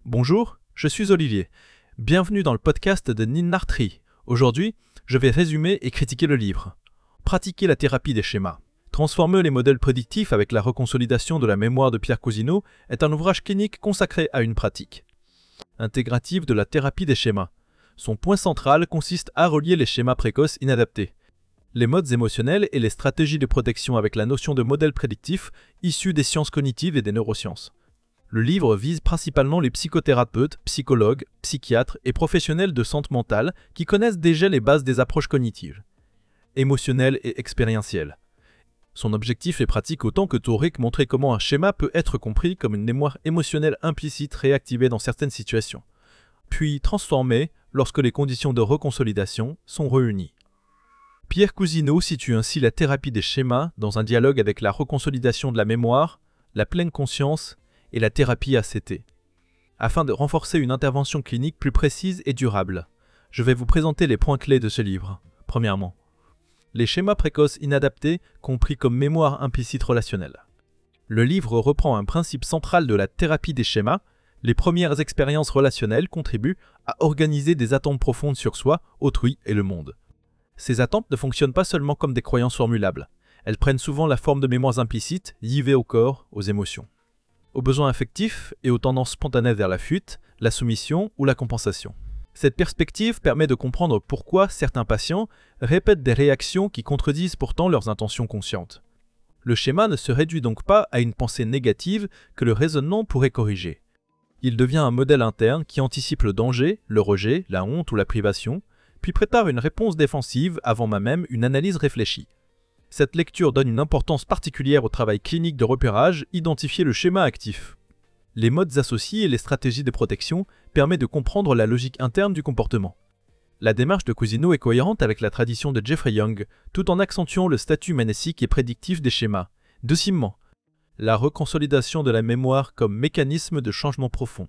Bonjour, je suis Olivier. Bienvenue dans le podcast de Ninartri. Aujourd'hui, je vais résumer et critiquer le livre. Pratiquer la thérapie des schémas. Transformer les modèles prédictifs avec la reconsolidation de la mémoire de Pierre Cousineau est un ouvrage clinique consacré à une pratique intégrative de la thérapie des schémas. Son point central consiste à relier les schémas précoces inadaptés, les modes émotionnels et les stratégies de protection avec la notion de modèle prédictif issu des sciences cognitives et des neurosciences. Le livre vise principalement les psychothérapeutes, psychologues, psychiatres et professionnels de santé mentale qui connaissent déjà les bases des approches cognitives, émotionnelles et expérientielles. Son objectif est pratique autant que théorique, montrer comment un schéma peut être compris comme une mémoire émotionnelle implicite réactivée dans certaines situations, puis transformée lorsque les conditions de reconsolidation sont réunies. Pierre Cousineau situe ainsi la thérapie des schémas dans un dialogue avec la reconsolidation de la mémoire, la pleine conscience et la thérapie ACT, afin de renforcer une intervention clinique plus précise et durable. Je vais vous présenter les points clés de ce livre. Premièrement, les schémas précoces inadaptés compris comme mémoire implicite relationnelle. Le livre reprend un principe central de la thérapie des schémas. Les premières expériences relationnelles contribuent à organiser des attentes profondes sur soi, autrui et le monde. Ces attentes ne fonctionnent pas seulement comme des croyances formulables. Elles prennent souvent la forme de mémoires implicites liées au corps, aux émotions, aux besoins affectifs et aux tendances spontanées vers la fuite, la soumission ou la compensation. Cette perspective permet de comprendre pourquoi certains patients répètent des réactions qui contredisent pourtant leurs intentions conscientes. Le schéma ne se réduit donc pas à une pensée négative que le raisonnement pourrait corriger. Il devient un modèle interne qui anticipe le danger, le rejet, la honte ou la privation, puis prépare une réponse défensive avant même une analyse réfléchie. Cette lecture donne une importance particulière au travail clinique de repérage, identifier le schéma actif. Les modes associés et les stratégies de protection permettent de comprendre la logique interne du comportement. La démarche de Cousineau est cohérente avec la tradition de Jeffrey Young, tout en accentuant le statut manécique et prédictif des schémas. Deuxièmement, la reconsolidation de la mémoire comme mécanisme de changement profond.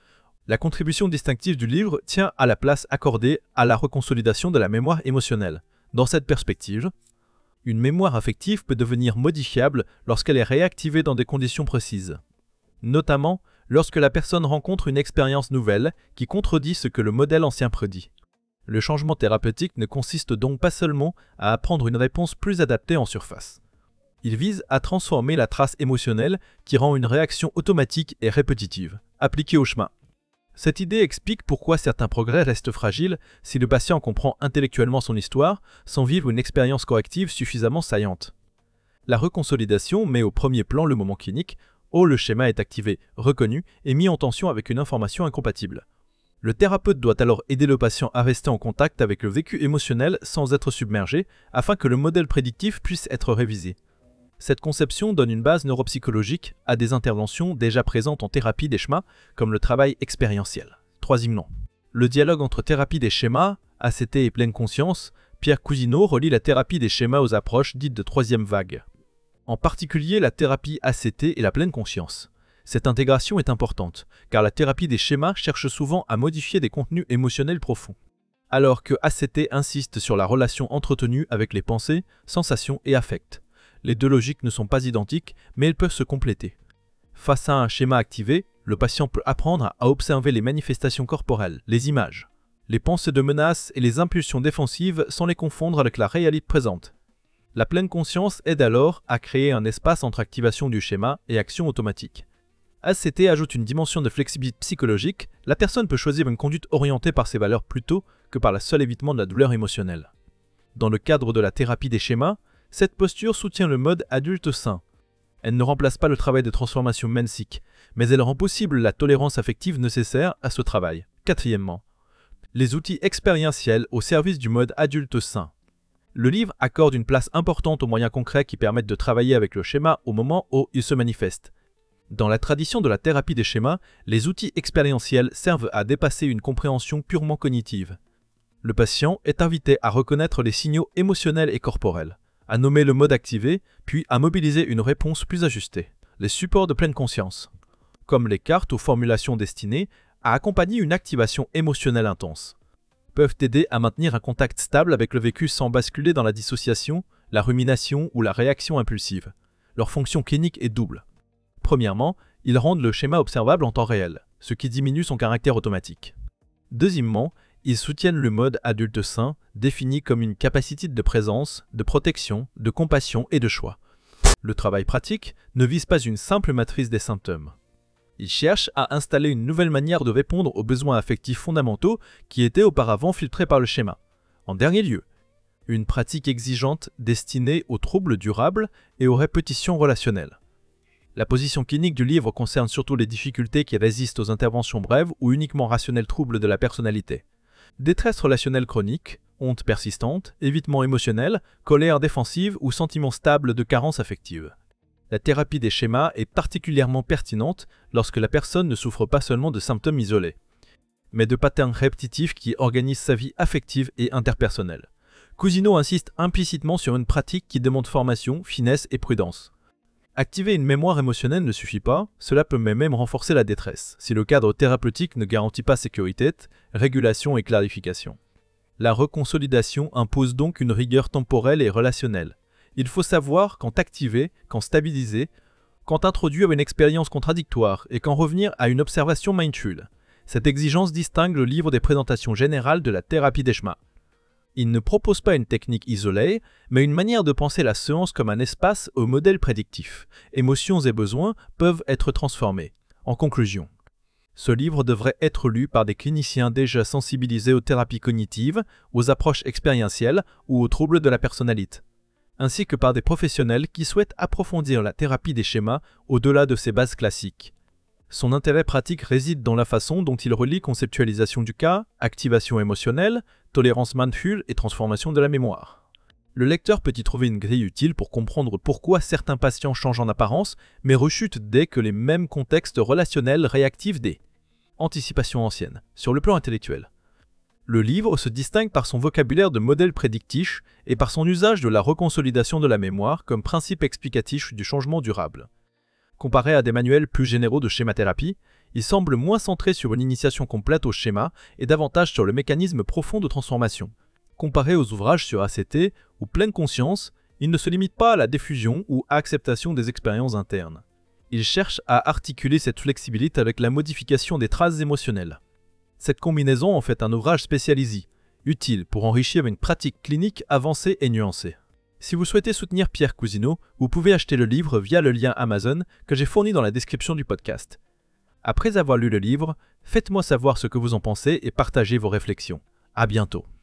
La contribution distinctive du livre tient à la place accordée à la reconsolidation de la mémoire émotionnelle. Dans cette perspective, une mémoire affective peut devenir modifiable lorsqu'elle est réactivée dans des conditions précises, notamment lorsque la personne rencontre une expérience nouvelle qui contredit ce que le modèle ancien prédit. Le changement thérapeutique ne consiste donc pas seulement à apprendre une réponse plus adaptée en surface. Il vise à transformer la trace émotionnelle qui rend une réaction automatique et répétitive, appliquée au schéma. Cette idée explique pourquoi certains progrès restent fragiles si le patient comprend intellectuellement son histoire sans vivre une expérience corrective suffisamment saillante. La reconsolidation met au premier plan le moment clinique où le schéma est activé, reconnu et mis en tension avec une information incompatible. Le thérapeute doit alors aider le patient à rester en contact avec le vécu émotionnel sans être submergé afin que le modèle prédictif puisse être révisé. Cette conception donne une base neuropsychologique à des interventions déjà présentes en thérapie des schémas, comme le travail expérientiel. Troisièmement, le dialogue entre thérapie des schémas, ACT et pleine conscience. Pierre Cousineau relie la thérapie des schémas aux approches dites de troisième vague, en particulier la thérapie ACT et la pleine conscience. Cette intégration est importante, car la thérapie des schémas cherche souvent à modifier des contenus émotionnels profonds, alors que ACT insiste sur la relation entretenue avec les pensées, sensations et affects. Les deux logiques ne sont pas identiques, mais elles peuvent se compléter. Face à un schéma activé, le patient peut apprendre à observer les manifestations corporelles, les images, les pensées de menace et les impulsions défensives sans les confondre avec la réalité présente. La pleine conscience aide alors à créer un espace entre activation du schéma et action automatique. ACT ajoute une dimension de flexibilité psychologique. La personne peut choisir une conduite orientée par ses valeurs plutôt que par le seul évitement de la douleur émotionnelle. Dans le cadre de la thérapie des schémas, cette posture soutient le mode adulte sain. Elle ne remplace pas le travail de transformation manécique, mais elle rend possible la tolérance affective nécessaire à ce travail. Quatrièmement, les outils expérientiels au service du mode adulte sain. Le livre accorde une place importante aux moyens concrets qui permettent de travailler avec le schéma au moment où il se manifeste. Dans la tradition de la thérapie des schémas, les outils expérientiels servent à dépasser une compréhension purement cognitive. Le patient est invité à reconnaître les signaux émotionnels et corporels, à nommer le mode activé, puis à mobiliser une réponse plus ajustée. Les supports de pleine conscience, comme les cartes ou formulations destinées à accompagner une activation émotionnelle intense, peuvent aider à maintenir un contact stable avec le vécu sans basculer dans la dissociation, la rumination ou la réaction impulsive. Leur fonction clinique est double. Premièrement, ils rendent le schéma observable en temps réel, ce qui diminue son caractère automatique. Deuxièmement, ils soutiennent le mode adulte sain, défini comme une capacité de présence, de protection, de compassion et de choix. Le travail pratique ne vise pas une simple matrice des symptômes. Il cherche à installer une nouvelle manière de répondre aux besoins affectifs fondamentaux qui étaient auparavant filtrés par le schéma. En dernier lieu, une pratique exigeante destinée aux troubles durables et aux répétitions relationnelles. La position clinique du livre concerne surtout les difficultés qui résistent aux interventions brèves ou uniquement rationnelles troubles de la personnalité. Détresse relationnelle chronique, honte persistante, évitement émotionnel, colère défensive ou sentiment stable de carence affective. La thérapie des schémas est particulièrement pertinente lorsque la personne ne souffre pas seulement de symptômes isolés, mais de patterns répétitifs qui organisent sa vie affective et interpersonnelle. Cousineau insiste implicitement sur une pratique qui demande formation, finesse et prudence. Activer une mémoire émotionnelle ne suffit pas, cela peut même renforcer la détresse, si le cadre thérapeutique ne garantit pas sécurité, régulation et clarification. La reconsolidation impose donc une rigueur temporelle et relationnelle. Il faut savoir quand activer, quand stabiliser, quand introduire une expérience contradictoire et quand revenir à une observation mindful. Cette exigence distingue le livre des présentations générales de la thérapie des schémas. Il ne propose pas une technique isolée, mais une manière de penser la séance comme un espace au modèle prédictif. Émotions et besoins peuvent être transformés. En conclusion, ce livre devrait être lu par des cliniciens déjà sensibilisés aux thérapies cognitives, aux approches expérientielles ou aux troubles de la personnalité, ainsi que par des professionnels qui souhaitent approfondir la thérapie des schémas au-delà de ses bases classiques. Son intérêt pratique réside dans la façon dont il relie conceptualisation du cas, activation émotionnelle, tolérance mindful et transformation de la mémoire. Le lecteur peut y trouver une grille utile pour comprendre pourquoi certains patients changent en apparence, mais rechutent dès que les mêmes contextes relationnels réactivent des anticipations anciennes, sur le plan intellectuel. Le livre se distingue par son vocabulaire de modèle prédictif et par son usage de la reconsolidation de la mémoire comme principe explicatif du changement durable. Comparé à des manuels plus généraux de schémathérapie, il semble moins centré sur une initiation complète au schéma et davantage sur le mécanisme profond de transformation. Comparé aux ouvrages sur ACT ou pleine conscience, il ne se limite pas à la diffusion ou à acceptation des expériences internes. Il cherche à articuler cette flexibilité avec la modification des traces émotionnelles. Cette combinaison en fait un ouvrage spécialisé, utile pour enrichir une pratique clinique avancée et nuancée. Si vous souhaitez soutenir Pierre Cousineau, vous pouvez acheter le livre via le lien Amazon que j'ai fourni dans la description du podcast. Après avoir lu le livre, faites-moi savoir ce que vous en pensez et partagez vos réflexions. À bientôt.